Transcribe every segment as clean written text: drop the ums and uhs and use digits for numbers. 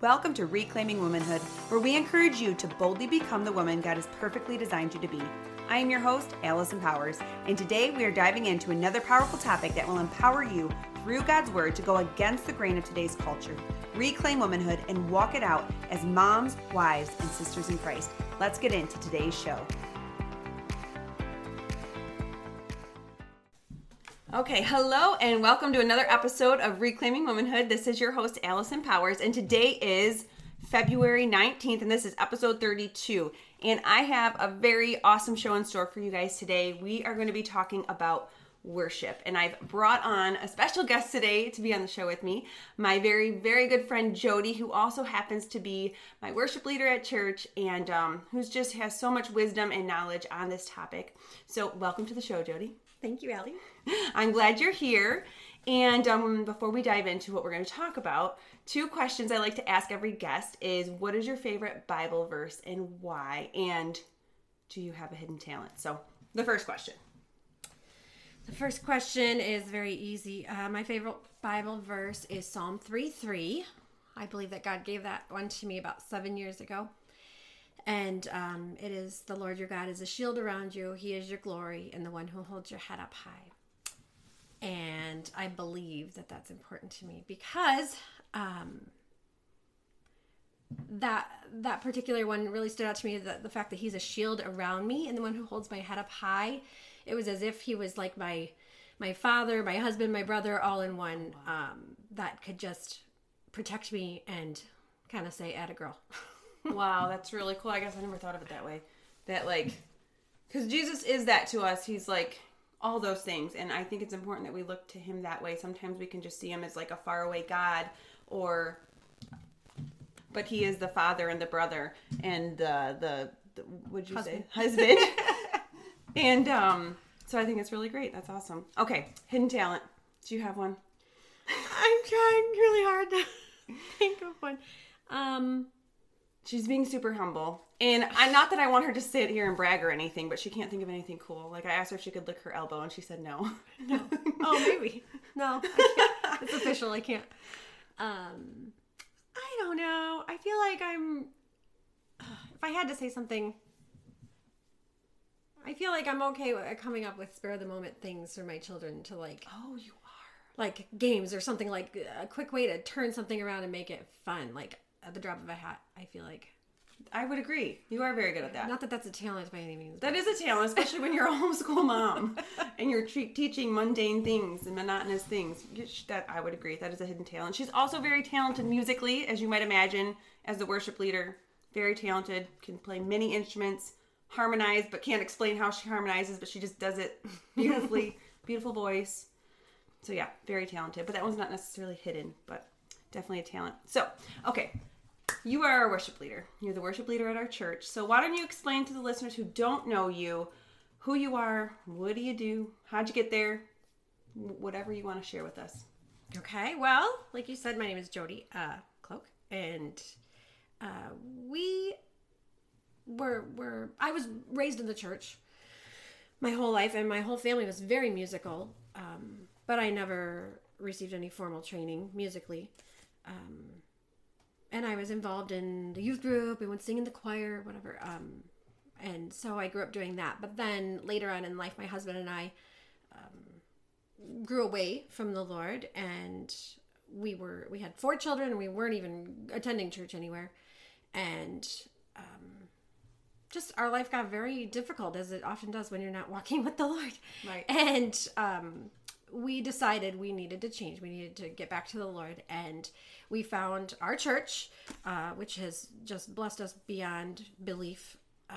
Welcome to Reclaiming Womanhood, where we encourage you to boldly become the woman God has perfectly designed you to be. I am your host, Allison Powers, and today we are diving into another powerful topic that will empower you through God's Word to go against the grain of today's culture, reclaim womanhood, and walk it out as moms, wives, and sisters in Christ. Let's get into today's show. Okay, hello and welcome to another episode of Reclaiming Womanhood. This is your host, Allison Powers, and today is February 19th, and this is episode 32. And I have a very awesome show in store for you guys today. We are going to be talking about worship, and I've brought on a special guest today to be on the show with me, my very, very good friend Jody, who also happens to be my worship leader at church and who's just has so much wisdom and knowledge on this topic. So welcome to the show, Jody. Thank you, Allie. I'm glad you're here. And before we dive into what we're going to talk about, two questions I like to ask every guest is, what is your favorite Bible verse and why? And do you have a hidden talent? So the first question. The first question is very easy. My favorite Bible verse is Psalm 3:3. I believe that God gave that one to me about 7 years ago. And it is, the Lord your God is a shield around you. He is your glory and the one who holds your head up high. And I believe that that's important to me because that particular one really stood out to me. The fact that he's a shield around me and the one who holds my head up high. It was as if he was like my father, my husband, my brother, all in one, that could just protect me and kind of say, atta girl. Wow, that's really cool. I guess I never thought of it that way. That because Jesus is that to us. He's like all those things. And I think it's important that we look to him that way. Sometimes we can just see him as like a faraway God but he is the father and the brother and the what'd you say? Husband. And so I think it's really great. That's awesome. Okay, hidden talent. Do you have one? I'm trying really hard to think of one. She's being super humble. And not that I want her to sit here and brag or anything, but she can't think of anything cool. Like, I asked her if she could lick her elbow, and she said no. No. Oh, maybe. No, I can't. It's official. I can't. I don't know. I feel like if I had to say something, I feel like I'm okay with coming up with spare-of-the-moment things for my children to like... Oh, you are. Like games or something, like a quick way to turn something around and make it fun. Like, at the drop of a hat, I feel like. I would agree. You are very good at that. Not that that's a talent by any means. That is a talent, especially when you're a homeschool mom and you're teaching mundane things and monotonous things. That I would agree. That is a hidden talent. She's also very talented musically, as you might imagine, as the worship leader. Very talented, can play many instruments, harmonize, but can't explain how she harmonizes, but she just does it beautifully. Beautiful voice. So yeah, very talented. But that one's not necessarily hidden, but definitely a talent. So, okay. You are our worship leader. You're the worship leader at our church. So why don't you explain to the listeners who don't know you, who you are, what do you do, how'd you get there, whatever you want to share with us. Okay, well, like you said, my name is Jody Cloak, and I was raised in the church my whole life, and my whole family was very musical, but I never received any formal training musically. And I was involved in the youth group. We went sing in the choir, whatever. And so I grew up doing that. But then later on in life, my husband and I grew away from the Lord, and we had 4 children, and we weren't even attending church anywhere. And just our life got very difficult, as it often does when you're not walking with the Lord. Right. And we decided we needed to change. We needed to get back to the Lord. And we found our church, which has just blessed us beyond belief,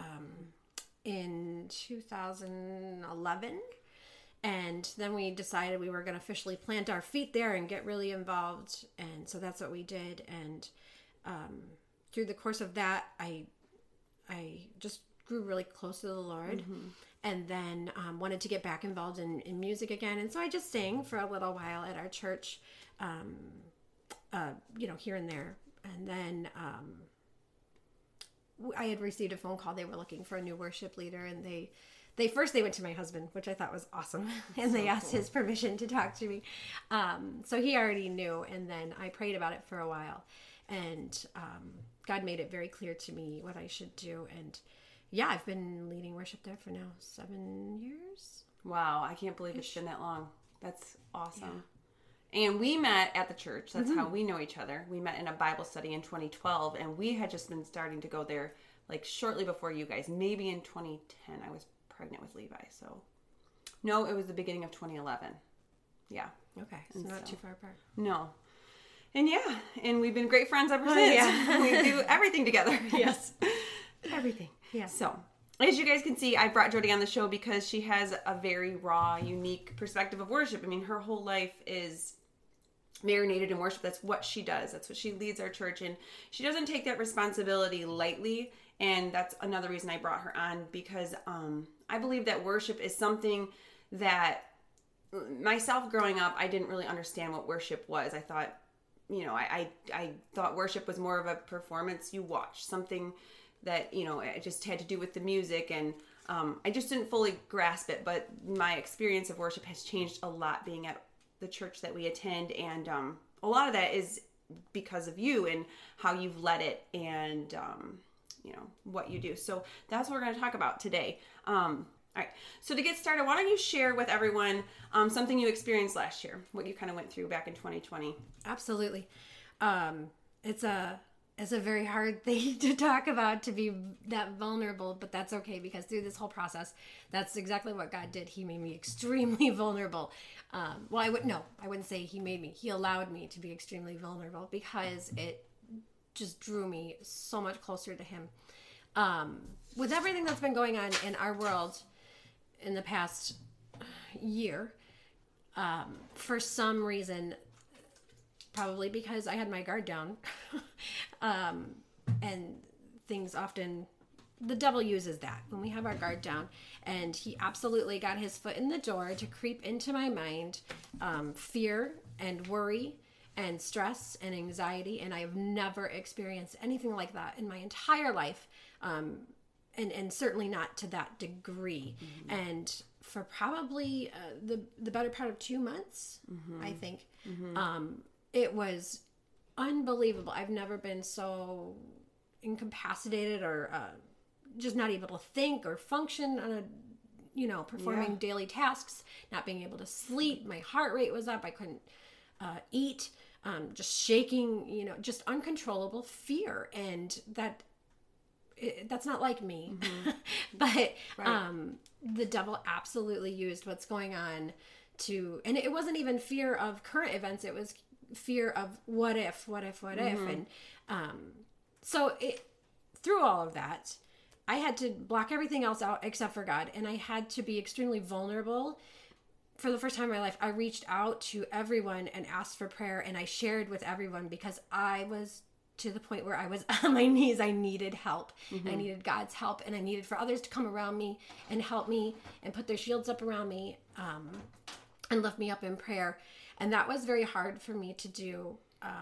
in 2011. And then we decided we were going to officially plant our feet there and get really involved. And so that's what we did. And through the course of that, I just grew really close to the Lord. Mm-hmm. And then wanted to get back involved in music again. And so I just sang for a little while at our church, here and there. And then I had received a phone call. They were looking for a new worship leader. And they went to my husband, which I thought was awesome. And they asked his permission to talk to me. So he already knew. And then I prayed about it for a while. And God made it very clear to me what I should do. And yeah, I've been leading worship there for now 7 years. Wow, I can't believe it's been that long. That's awesome. Yeah. And we met at the church. That's how we know each other. We met in a Bible study in 2012, and we had just been starting to go there like shortly before you guys. Maybe in 2010, I was pregnant with Levi. So, no, it was the beginning of 2011. Yeah. Okay, so not too far apart. No. And yeah, and we've been great friends ever since. Yeah. We do everything together. Yes. Everything. Yeah. So, as you guys can see, I brought Jody on the show because she has a very raw, unique perspective of worship. I mean, her whole life is marinated in worship. That's what she does. That's what she leads our church in. She doesn't take that responsibility lightly, and that's another reason I brought her on, because I believe that worship is something that myself growing up, I didn't really understand what worship was. I thought, I thought worship was more of a performance you watch, something that, it just had to do with the music, and I just didn't fully grasp it. But my experience of worship has changed a lot being at the church that we attend, and a lot of that is because of you and how you've led it, and what you do. So that's what we're going to talk about today. All right. So to get started, why don't you share with everyone something you experienced last year, what you kind of went through back in 2020? Absolutely. It's a very hard thing to talk about, to be that vulnerable, but that's okay, because through this whole process, that's exactly what God did. He made me extremely vulnerable. Well, I wouldn't say he made me. He allowed me to be extremely vulnerable, because it just drew me so much closer to him. With everything that's been going on in our world in the past year, for some reason, probably because I had my guard down, and things often, the devil uses that when we have our guard down, and he absolutely got his foot in the door to creep into my mind, fear and worry and stress and anxiety, and I've never experienced anything like that in my entire life, and certainly not to that degree. Mm-hmm. And for probably the better part of 2 months, I think, it was unbelievable. I've never been so incapacitated or just not able to think or function on a, performing daily tasks, not being able to sleep. My heart rate was up. I couldn't eat, just shaking, just uncontrollable fear. And that's not like me. Mm-hmm. But right. The devil absolutely used what's going on and it wasn't even fear of current events. It was fear of what if, and so through all of that, I had to block everything else out except for God, and I had to be extremely vulnerable. For the first time in my life, I reached out to everyone and asked for prayer, and I shared with everyone, because I was to the point where I was on my knees. I needed help. Mm-hmm. I needed God's help, and I needed for others to come around me and help me and put their shields up around me, and lift me up in prayer. And that was very hard for me to do.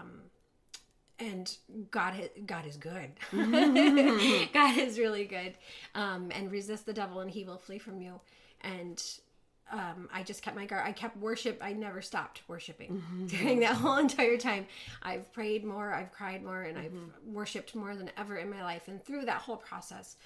And God is good. Mm-hmm. God is really good. And resist the devil and he will flee from you. And I just kept my guard. I kept worship. I never stopped worshiping during that whole entire time. I've prayed more, I've cried more, and I've worshiped more than ever in my life. And through that whole process,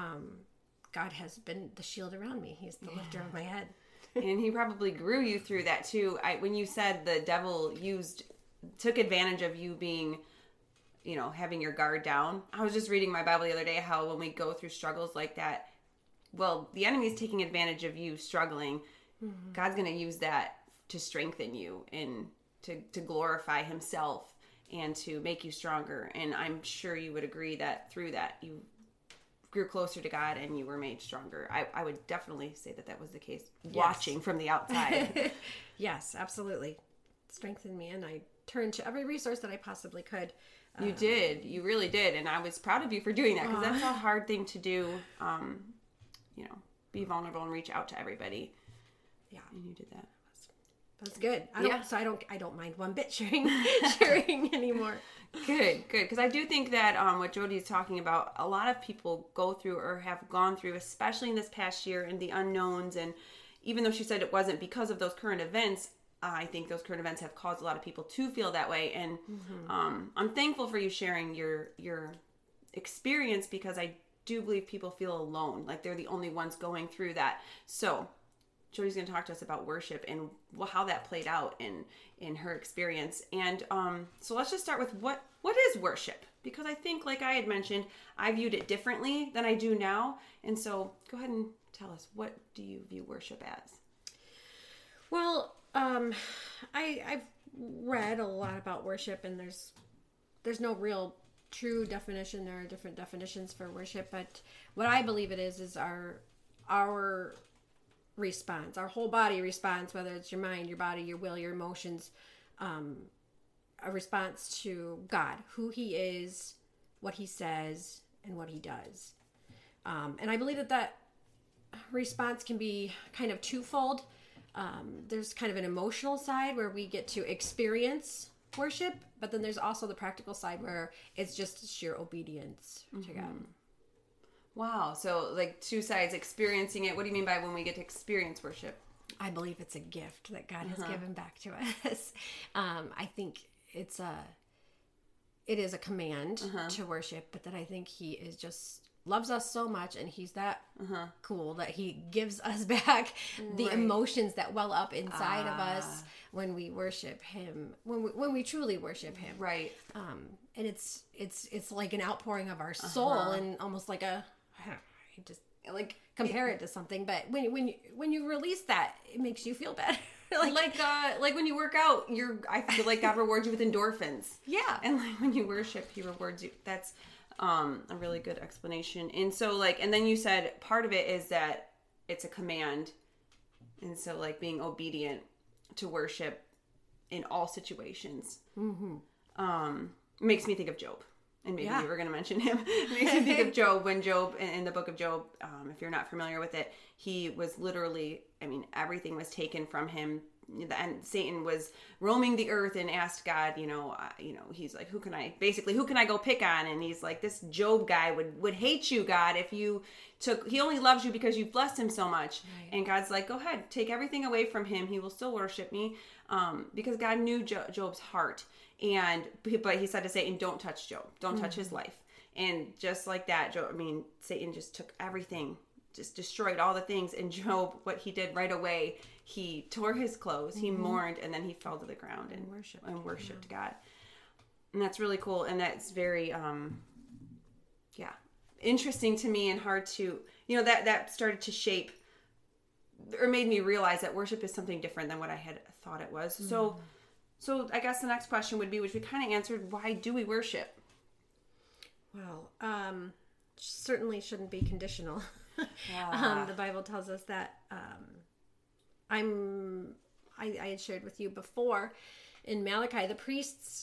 God has been the shield around me. He's the lifter of my head. And he probably grew you through that too. When you said the devil took advantage of you being, having your guard down. I was just reading my Bible the other day how when we go through struggles like that, well, the enemy is taking advantage of you struggling. Mm-hmm. God's going to use that to strengthen you and to glorify himself and to make you stronger. And I'm sure you would agree that through that you grew closer to God and you were made stronger. I would definitely say that was the case, watching from the outside. Yes, absolutely. Strengthened me, and I turned to every resource that I possibly could. You did. You really did. And I was proud of you for doing that, because that's a hard thing to do, be vulnerable and reach out to everybody. Yeah. And you did that. That's good. I don't mind one bit sharing anymore. Good. Because I do think that what Jody is talking about, a lot of people go through or have gone through, especially in this past year, and the unknowns. And even though she said it wasn't because of those current events, I think those current events have caused a lot of people to feel that way. And I'm thankful for you sharing your experience, because I do believe people feel alone, like they're the only ones going through that. So Jody's going to talk to us about worship and how that played out in her experience. And so let's just start with what is worship? Because I think, like I had mentioned, I viewed it differently than I do now. And so go ahead and tell us, what do you view worship as? Well, I've read a lot about worship, and there's no real true definition. There are different definitions for worship, but what I believe it is our response, our whole body response, whether it's your mind, your body, your will, your emotions, a response to God, who He is, what He says, and what He does. And I believe that response can be kind of twofold. There's kind of an emotional side where we get to experience worship, but then there's also the practical side where it's just sheer obedience to God. Wow. So like two sides, experiencing it. What do you mean by when we get to experience worship? I believe it's a gift that God has given back to us. I think it is a command to worship, but that I think He is just loves us so much, and He's that cool that He gives us back the emotions that well up inside of us when we worship Him, when we truly worship Him. Right. And it's like an outpouring of our soul, and almost like I just like compare it to something, but when you release that, it makes you feel better. like when you work out, I feel like God rewards you with endorphins. Yeah. And like when you worship, He rewards you. That's a really good explanation. And so and then you said part of it is that it's a command. And so like being obedient to worship in all situations. Makes me think of Job. And maybe you were going to mention him. It makes me think of Job. When Job, in the book of Job, if you're not familiar with it, he was literally, everything was taken from him. And Satan was roaming the earth and asked God, he's like, who can I go pick on? And he's like, this Job guy would hate you, God, if he only loves you because you've blessed him so much. Right. And God's like, go ahead, take everything away from him. He will still worship me. Because God knew Job's heart. But he said to Satan, don't touch Job. Don't touch his life. And just like that, Satan just took everything, just destroyed all the things. And Job, what he did right away, he tore his clothes, he mourned, and then he fell to the ground and worshiped God. And that's really cool. And that's very, interesting to me, and hard to, that started to shape or made me realize that worship is something different than what I had thought it was. So I guess the next question would be, which we kind of answered, why do we worship? Well, certainly shouldn't be conditional. The Bible tells us that. I had shared with you before in Malachi, the priests,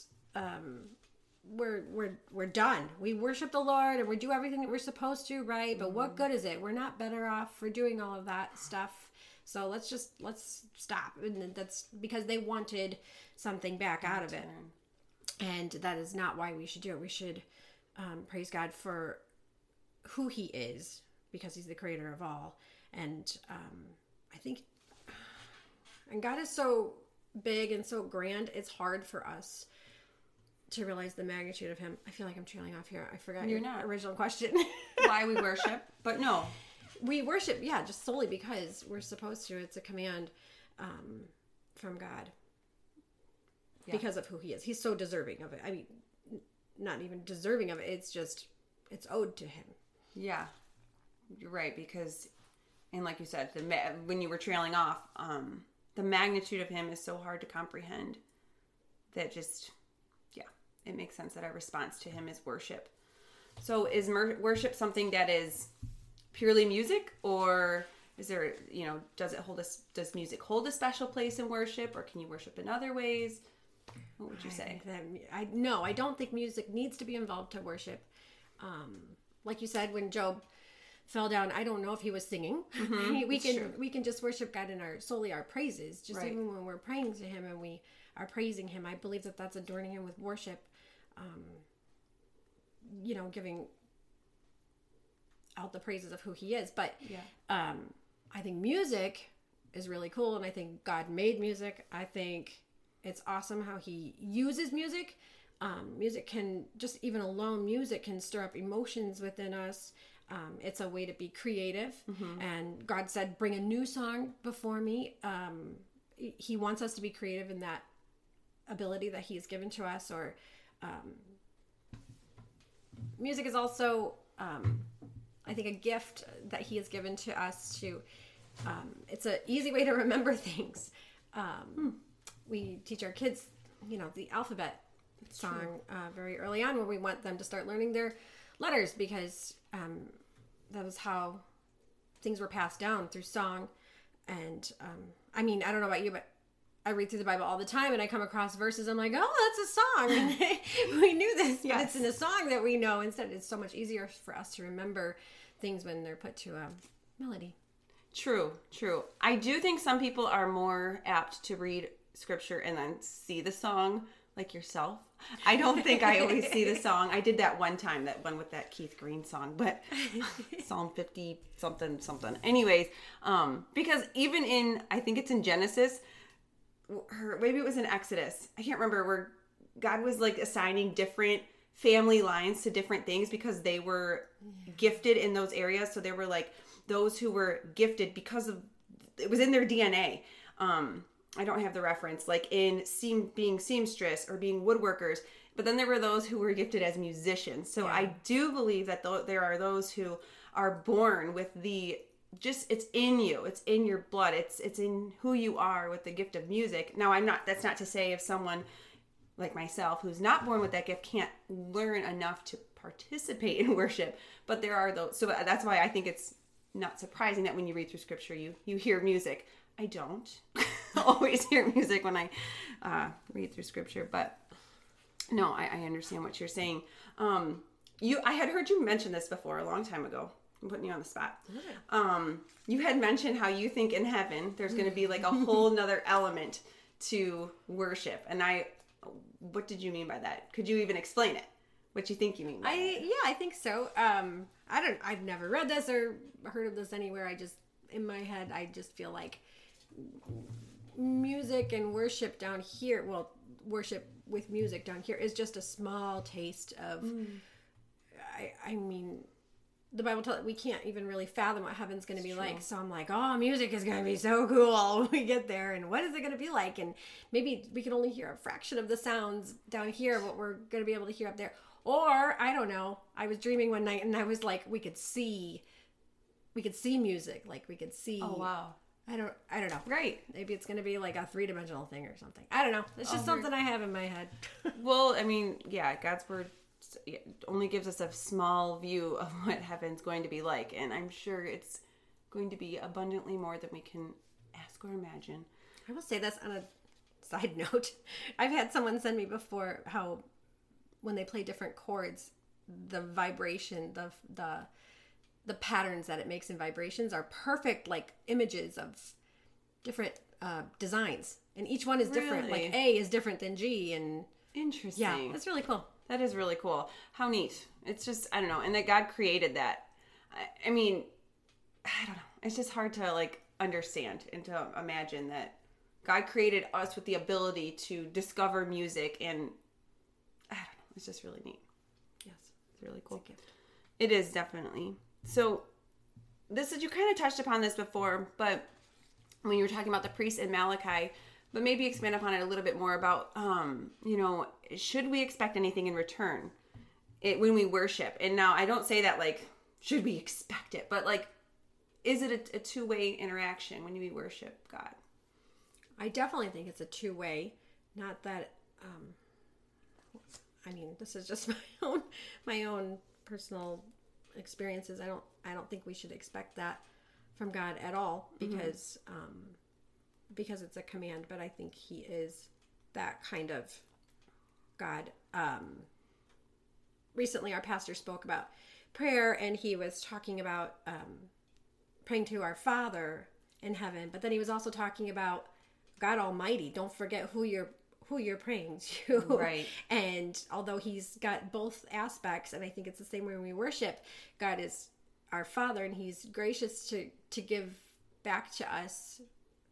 we're done. We worship the Lord and we do everything that we're supposed to, right? But what good is it? We're not better off for doing all of that stuff. So let's stop. And that's because they wanted something back out of it. And that is not why we should do it. We should praise God for who He is, because He's the creator of all. And I think, and God is so big and so grand, it's hard for us to realize the magnitude of Him. I feel like I'm trailing off here. I forgot your original question. Why we worship, but no. We worship, just solely because we're supposed to. It's a command from God because of who He is. He's so deserving of it. Not even deserving of it. It's owed to Him. Yeah, you're right. Because, and like you said, when you were trailing off, the magnitude of Him is so hard to comprehend that it makes sense that our response to Him is worship. So is worship something that is purely music, or is there, does music hold a special place in worship, or can you worship in other ways? What would you say? I don't think music needs to be involved to worship. Like you said, when Job fell down, I don't know if he was singing. We can just worship God in solely our praises, just even when we're praying to Him and we are praising Him. I believe that that's adorning Him with worship. Giving out the praises of who He is. But I think music is really cool, and I think God made music. I think it's awesome how he uses music. Music can, just even alone music can stir up emotions within us. It's a way to be creative. And God said, bring a new song before me. He wants us to be creative in that ability that he has given to us. Or music is also, I think, a gift that he has given to us to, it's an easy way to remember things. We teach our kids, the alphabet song very early on, where we want them to start learning their letters, because that was how things were passed down, through song. And I don't know about you, but I read through the Bible all the time, and I come across verses, I'm like, oh, that's a song. And we knew this, but it's in a song that we know. Instead, it's so much easier for us to remember things when they're put to a melody. True. I do think some people are more apt to read scripture and then see the song, like yourself. I don't think I always see the song. I did that one time, that one with that Keith Green song, but Psalm 50 something. Anyways, because even in, I think it's in Genesis, maybe it was in Exodus, I can't remember, where God was like assigning different family lines to different things because they were gifted in those areas. So they were like those who were gifted because of, it was in their DNA. I don't have the reference, like in being seamstress or being woodworkers, but then there were those who were gifted as musicians. So I do believe that there are those who are born with it's in you, it's in your blood, it's in who you are with the gift of music. Now that's not to say if someone like myself who's not born with that gift can't learn enough to participate in worship, but there are those. So that's why I think it's not surprising that when you read through scripture, you hear music. I don't always hear music when I read through scripture, but no, I understand what you're saying. I had heard you mention this before a long time ago. I'm putting you on the spot. You had mentioned how you think in heaven there's going to be like a whole nother element to worship, and what did you mean by that? Could you even explain it? What you think you mean by that? I think so. I've never read this or heard of this anywhere. In my head, I just feel like music and worship down here, worship with music down here is just a small taste of, I mean, the Bible tells we can't even really fathom what heaven's going to be like. So I'm like, oh, music is going to be so cool when we get there. And what is it going to be like? And maybe we can only hear a fraction of the sounds down here, what we're going to be able to hear up there. Or, I don't know, I was dreaming one night and I was like, we could see music. Like we could see. Oh, wow. I don't know. Right. Maybe it's going to be like a 3-dimensional thing or something. I don't know. It's just something I have in my head. Well, I mean, God's word only gives us a small view of what heaven's going to be like. And I'm sure it's going to be abundantly more than we can ask or imagine. I will say this on a side note. I've had someone send me before how when they play different chords, the vibration, the patterns that it makes in vibrations are perfect, like images of different designs, and each one is different. Like A is different than G, and interesting. Yeah, that's really cool. That is really cool. How neat. It's just, I don't know, and that God created that. I mean, I don't know. It's just hard to like understand and to imagine that God created us with the ability to discover music, and I don't know. It's just really neat. Yes, it's really cool. It's a gift. It is, definitely. So you kind of touched upon this before, but when you were talking about the priests in Malachi, but maybe expand upon it a little bit more about, should we expect anything in return when we worship? And now I don't say that like, should we expect it? But like, is it a two-way interaction when we worship God? I definitely think it's a two-way. Not that, this is just my own personal experiences. I don't think we should expect that from God at all, because it's a command, but I think he is that kind of God. Recently our pastor spoke about prayer, and he was talking about praying to our Father in heaven, but then he was also talking about God Almighty. Don't forget who you're praying to. Right. And although he's got both aspects, and I think it's the same way when we worship, God is our Father, and he's gracious to give back to us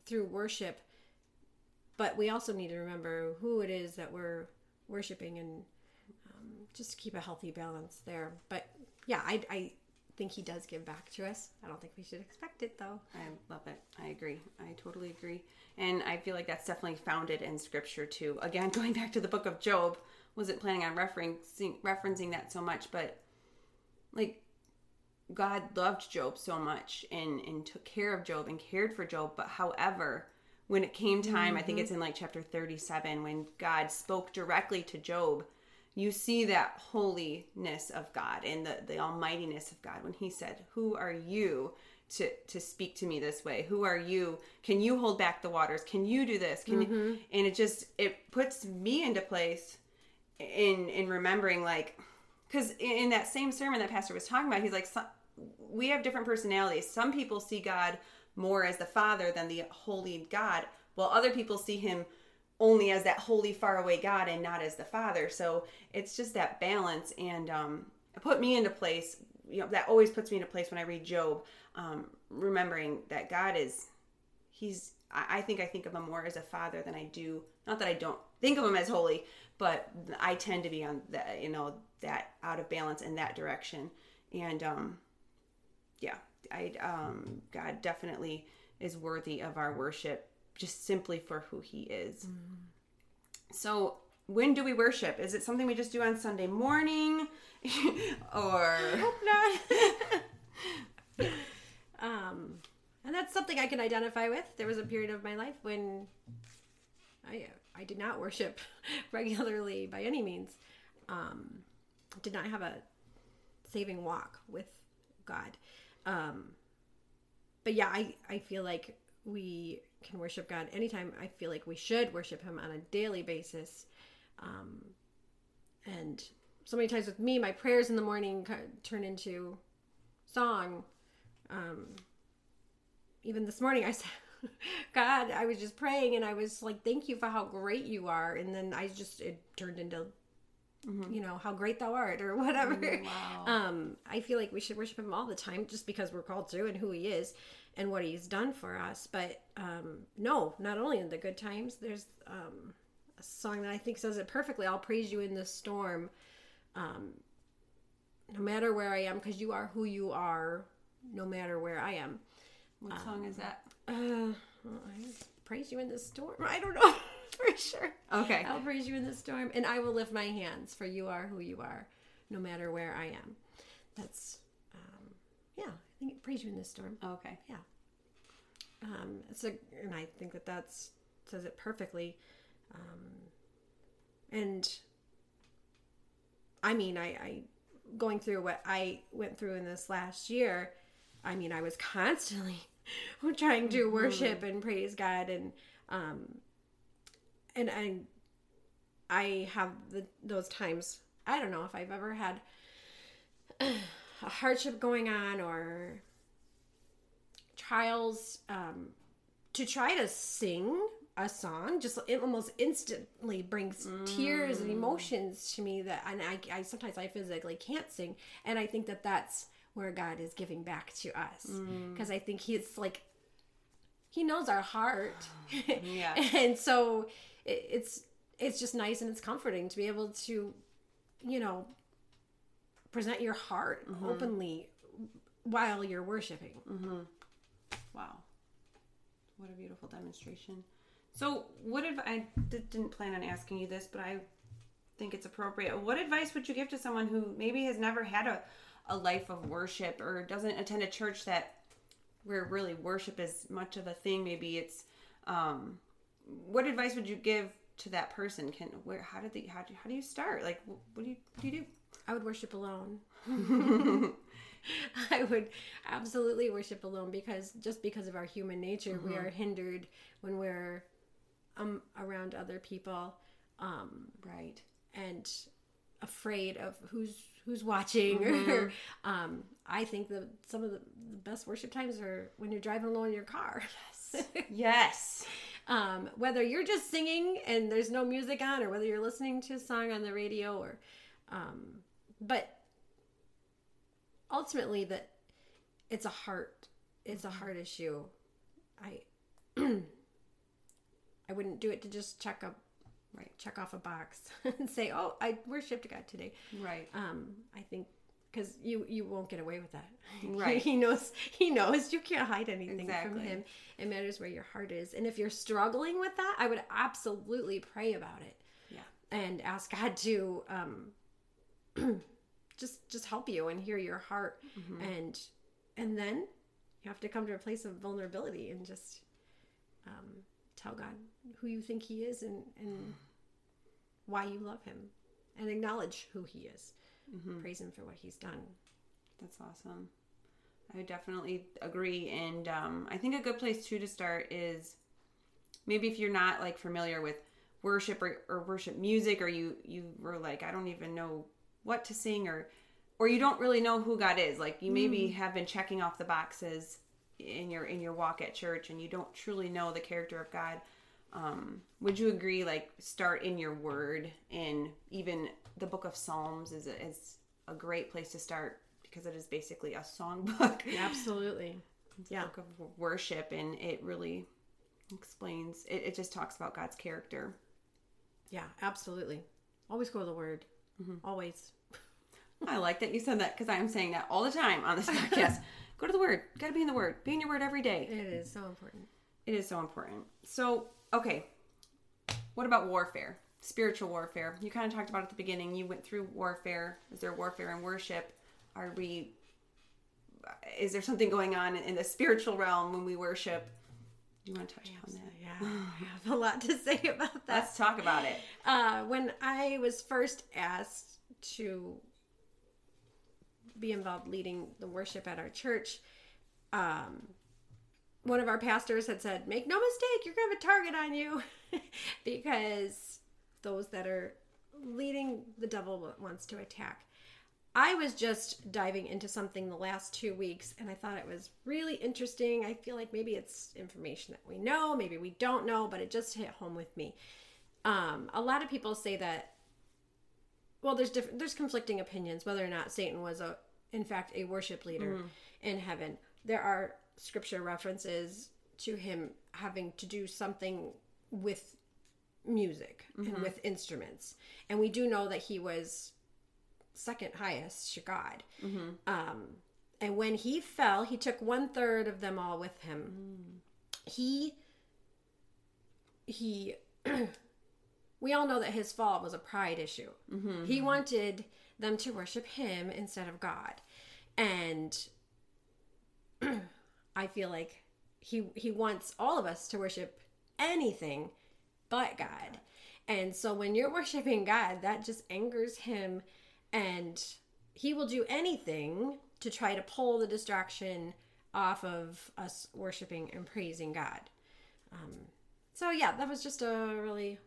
through worship, but we also need to remember who it is that we're worshiping, and just keep a healthy balance there. But yeah, I think he does give back to us. I don't think we should expect it, though. I love it. I agree. I totally agree. And I feel like that's definitely founded in scripture too. Again, going back to the book of Job, wasn't planning on referencing that so much, but like God loved Job so much and took care of Job and cared for Job. But however, when it came time, I think it's in like chapter 37, when God spoke directly to Job, you see that holiness of God and the almightiness of God when he said, who are you to speak to me this way? Who are you? Can you hold back the waters? Can you do this? And it puts me into place in remembering, like, because in that same sermon that Pastor was talking about, he's like, we have different personalities. Some people see God more as the Father than the holy God, while other people see him only as that holy, faraway God and not as the Father. So it's just that balance, and it put me into place. You know, that always puts me into place when I read Job, remembering that God is, I think of him more as a father than I do, not that I don't think of him as holy, but I tend to be on that, that out of balance in that direction. And God definitely is worthy of our worship, just simply for who he is. So when do we worship? Is it something we just do on Sunday morning? Or I hope not. And that's something I can identify with. There was a period of my life when I did not worship regularly by any means. Did not have a saving walk with God. But yeah, I feel like we can worship God anytime. I feel like we should worship him on a daily basis. And so many times with me, my prayers in the morning turn into song. Even this morning I said, God, I was just praying and I was like, thank you for how great you are. And then it turned into, how great thou art or whatever. Wow. I feel like we should worship him all the time just because we're called to, and who he is and what he's done for us. But no, not only in the good times. There's a song that I think says it perfectly. I'll praise you in the storm, no matter where I am, because you are who you are, no matter where I am. What song is that? I praise you in the storm. I don't know for sure. Okay. I'll praise you in the storm, and I will lift my hands, for you are who you are, no matter where I am. That's, I think praise you in the storm. Okay. Yeah. And I think that says it perfectly. And I mean, I going through what I went through in this last year, I mean, I was constantly trying to worship and praise God, and I have those times. I don't know if I've ever had a hardship going on or trials, to try to sing a song, just it almost instantly brings tears and emotions to me and I sometimes I physically can't sing, and I think that's where God is giving back to us, because I think he's like, he knows our heart. Yeah. And so it's just nice and it's comforting to be able to, present your heart openly while you're worshiping. Wow. What a beautiful demonstration. So I didn't plan on asking you this, but I think it's appropriate. What advice would you give to someone who maybe has never had a life of worship, or doesn't attend a church where really worship is much of a thing? Maybe it's, what advice would you give to that person? How do you start? Like, what do you do? I would worship alone. I would absolutely worship alone, because of our human nature, we are hindered when we're around other people, right, and afraid of who's watching. I think some of the best worship times are when you're driving alone in your car. Yes. Whether you're just singing and there's no music on, or whether you're listening to a song on the radio, or but ultimately that it's a heart issue. I wouldn't do it to just check off a box and say, "Oh, I worshiped God today." Right. I think because you won't get away with that. Right. He knows you can't hide anything Exactly. from him. It matters where your heart is. And if you're struggling with that, I would absolutely pray about it. Yeah. And ask God to just help you and hear your heart. And then you have to come to a place of vulnerability and just tell God who you think he is and why you love him, and acknowledge who he is. Praise him for what he's done. That's awesome. I definitely agree. And I think a good place too to start is maybe if you're not like familiar with worship or worship music, or you were like, I don't even know what to sing, or you don't really know who God is. Like you maybe have been checking off the boxes in your walk at church, and you don't truly know the character of God. Would you agree, like, start in your word? And even the book of Psalms is a great place to start, because it is basically a songbook. Absolutely. It's a book of worship, and it really explains, it just talks about God's character. Yeah, absolutely. Always go to the word. Always. I like that you said that, because I am saying that all the time on this podcast. Go to the word. Got to be in the word. Be in your word every day. It is so important. It is so important. So, okay. What about warfare? Spiritual warfare. You kind of talked about it at the beginning. You went through warfare. Is there warfare in worship? Is there something going on in the spiritual realm when we worship? Do you want to touch on that? Yeah, I have a lot to say about that. Let's talk about it. When I was first asked to be involved leading the worship at our church, one of our pastors had said, make no mistake, you're going to have a target on you, because those that are leading, the devil wants to attack. I was just diving into something the last 2 weeks, and I thought it was really interesting. I feel like maybe it's information that we know, maybe we don't know, but it just hit home with me. A lot of people say that, well, there's conflicting opinions whether or not Satan was in fact a worship leader in heaven. There are scripture references to him having to do something with music and with instruments, and we do know that he was second highest to God. And when he fell, he took 1/3 of them all with him. He we all know that his fall was a pride issue. He wanted them to worship him instead of God. And I feel like he wants all of us to worship anything but God. And so when you're worshiping God, that just angers him, and he will do anything to try to pull the distraction off of us worshiping and praising God. So yeah, that was just a really,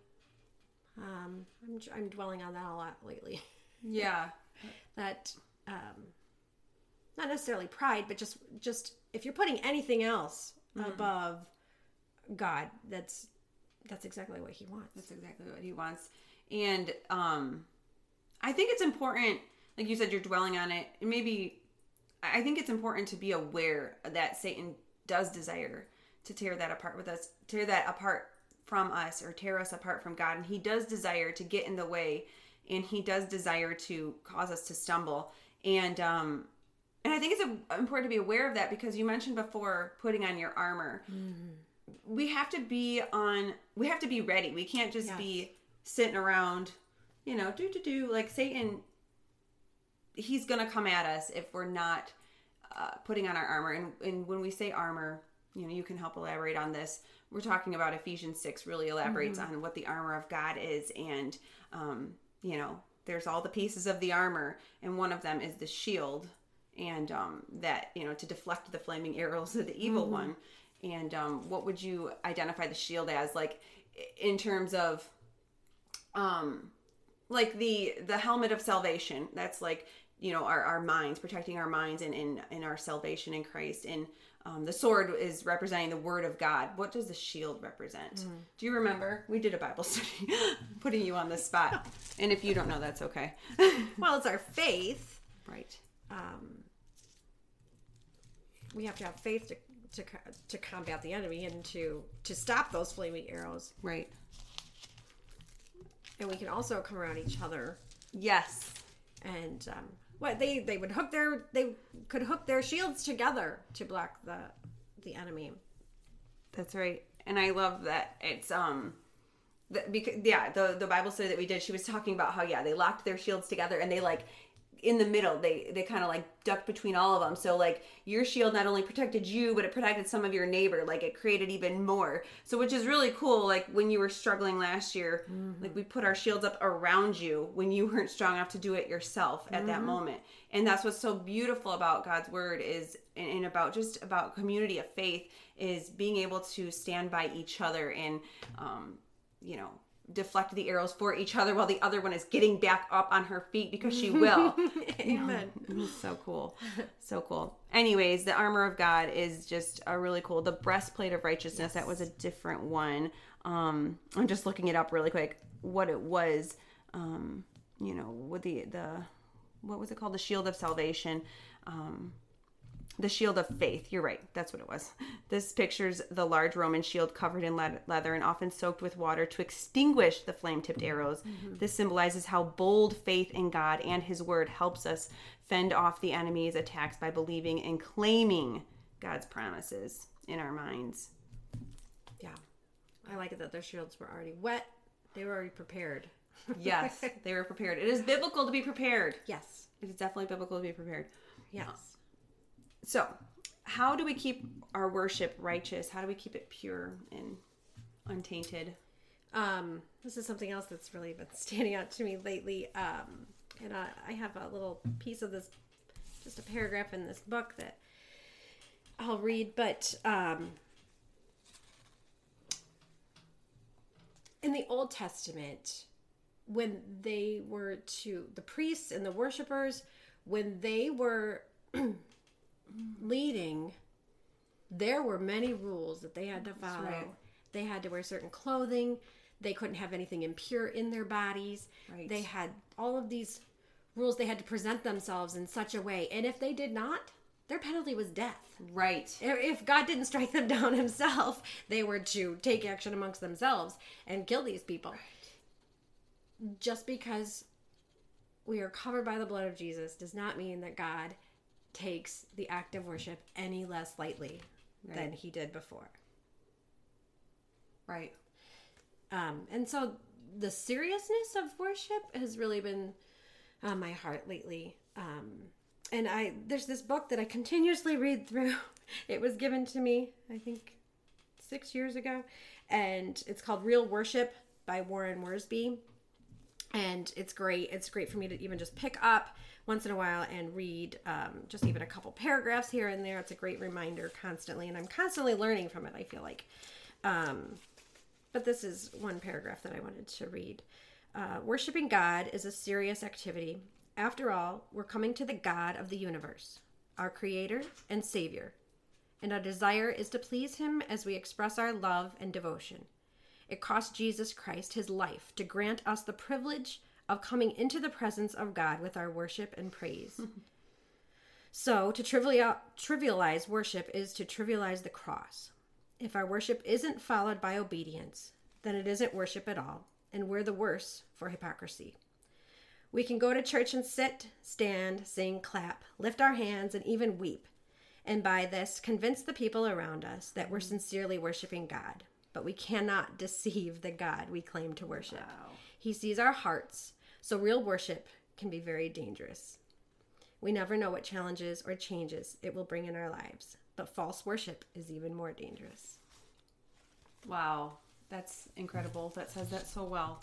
I'm dwelling on that a lot lately. Yeah. That, not necessarily pride, but just if you're putting anything else above God, that's exactly what he wants. That's exactly what he wants. And I think it's important, like you said, you're dwelling on it. Maybe I think it's important to be aware that Satan does desire to tear that apart with us, tear that apart from us, or tear us apart from God. And he does desire to get in the way, and he does desire to cause us to stumble. And I think it's important to be aware of that, because you mentioned before putting on your armor. We have to be ready. We can't just be sitting around, like Satan. He's going to come at us if we're not putting on our armor. And when we say armor, you can help elaborate on this. We're talking about Ephesians 6 really elaborates on what the armor of God is. And, there's all the pieces of the armor, and one of them is the shield, and that, to deflect the flaming arrows of the evil one. And what would you identify the shield as, like, in terms of, like the helmet of salvation? That's like, our minds, protecting our minds and in our salvation in Christ. And the sword is representing the word of God. What does the shield represent? Do you remember? We did a Bible study. Putting you on the spot. And if you don't know, that's okay. Well, it's our faith. Right. We have to have faith to combat the enemy and to stop those flaming arrows. Right. And we can also come around each other. Yes. And they could hook their shields together to block the enemy. That's right. And I love that it's the Bible study that we did, she was talking about how they locked their shields together, and they like in the middle they kind of like ducked between all of them, so like your shield not only protected you, but it protected some of your neighbor, like it created even more, so which is really cool. Like when you were struggling last year, like we put our shields up around you when you weren't strong enough to do it yourself at that moment. And that's what's so beautiful about God's word is, and about community of faith, is being able to stand by each other and deflect the arrows for each other while the other one is getting back up on her feet, because she will. Amen. So cool. So cool. Anyways, the armor of God is just a really cool. The breastplate of righteousness, that was a different one. I'm just looking it up really quick, what it was. With the what was it called? The shield of salvation. The shield of faith. You're right. That's what it was. This pictures the large Roman shield covered in leather and often soaked with water to extinguish the flame-tipped arrows. This symbolizes how bold faith in God and his word helps us fend off the enemy's attacks by believing and claiming God's promises in our minds. Yeah. I like it that their shields were already wet. They were already prepared. Yes, they were prepared. It is biblical to be prepared. Yes. It is definitely biblical to be prepared. Yes. So, how do we keep our worship righteous? How do we keep it pure and untainted? This is something else that's really been standing out to me lately. And I have a little piece of this, just a paragraph in this book that I'll read. But in the Old Testament, when the priests and the worshipers, when they were leading, there were many rules that they had to follow. Right. They had to wear certain clothing. They couldn't have anything impure in their bodies. Right. They had all of these rules. They had to present themselves in such a way. And if they did not, their penalty was death. Right. If God didn't strike them down himself, they were to take action amongst themselves and kill these people. Right. Just because we are covered by the blood of Jesus does not mean that God takes the act of worship any less lightly than he did before. Right. And so the seriousness of worship has really been on my heart lately. And there's this book that I continuously read through. It was given to me, I think, 6 years ago. And it's called Real Worship by Warren Wiersbe. And it's great. It's great for me to even just pick up once in a while and read just even a couple paragraphs here and there. It's a great reminder constantly, and I'm constantly learning from it, I feel like. But this is one paragraph that I wanted to read. Worshipping God is a serious activity. After all, we're coming to the God of the universe, our Creator and Savior, and our desire is to please Him as we express our love and devotion. It cost Jesus Christ his life to grant us the privilege of coming into the presence of God with our worship and praise. So, to trivialize worship is to trivialize the cross. If our worship isn't followed by obedience, then it isn't worship at all, and we're the worse for hypocrisy. We can go to church and sit, stand, sing, clap, lift our hands, and even weep, and by this convince the people around us that we're sincerely worshiping God. But we cannot deceive the God we claim to worship. Wow. He sees our hearts, so real worship can be very dangerous. We never know what challenges or changes it will bring in our lives, but false worship is even more dangerous. Wow, that's incredible. That says that so well.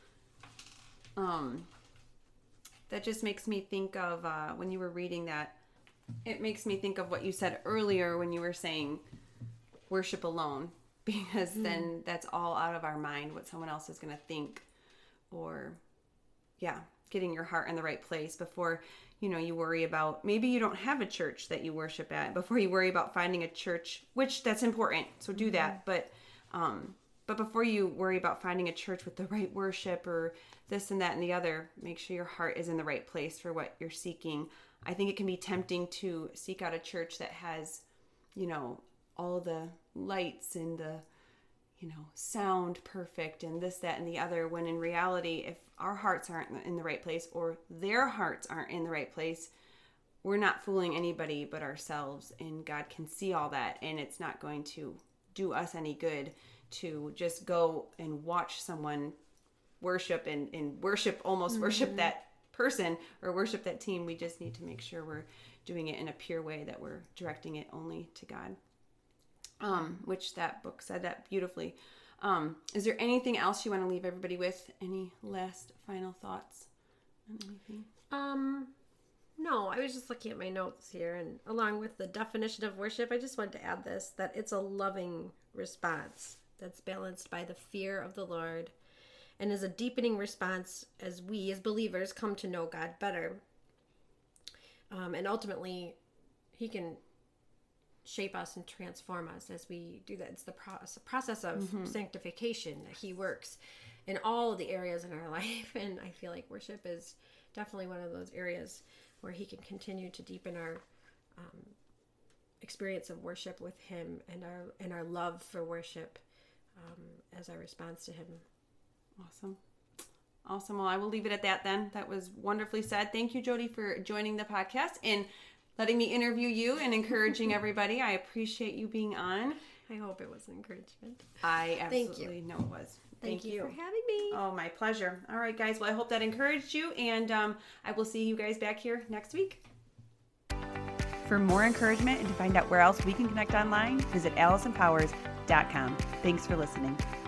That just makes me think of when you were reading that, it makes me think of what you said earlier when you were saying worship alone. Because then that's all out of our mind, what someone else is going to think, or getting your heart in the right place before, you worry about, maybe you don't have a church that you worship at, before you worry about finding a church, which that's important. So do that. But before you worry about finding a church with the right worship or this and that and the other, make sure your heart is in the right place for what you're seeking. I think it can be tempting to seek out a church that has, all the lights and the, sound perfect and this, that, and the other, when in reality, if our hearts aren't in the right place or their hearts aren't in the right place, we're not fooling anybody but ourselves, and God can see all that, and it's not going to do us any good to just go and watch someone worship and worship, almost worship that person or worship that team. We just need to make sure we're doing it in a pure way, that we're directing it only to God. Which that book said that beautifully. Is there anything else you want to leave everybody with? Any last final thoughts on anything? No, I was just looking at my notes here, and along with the definition of worship, I just wanted to add this, that it's a loving response that's balanced by the fear of the Lord and is a deepening response as we, as believers, come to know God better. And ultimately, He can shape us and transform us as we do that. It's the process of sanctification that He works in all of the areas in our life. And I feel like worship is definitely one of those areas where He can continue to deepen our experience of worship with Him and our love for worship as our response to Him. Awesome. Well, I will leave it at that then. That was wonderfully said. Thank you, Jody, for joining the podcast and letting me interview you and encouraging everybody. I appreciate you being on. I hope it was an encouragement. I absolutely know it was. Thank you for having me. Oh, my pleasure. All right, guys. Well, I hope that encouraged you, and I will see you guys back here next week. For more encouragement and to find out where else we can connect online, visit AllisonPowers.com. Thanks for listening.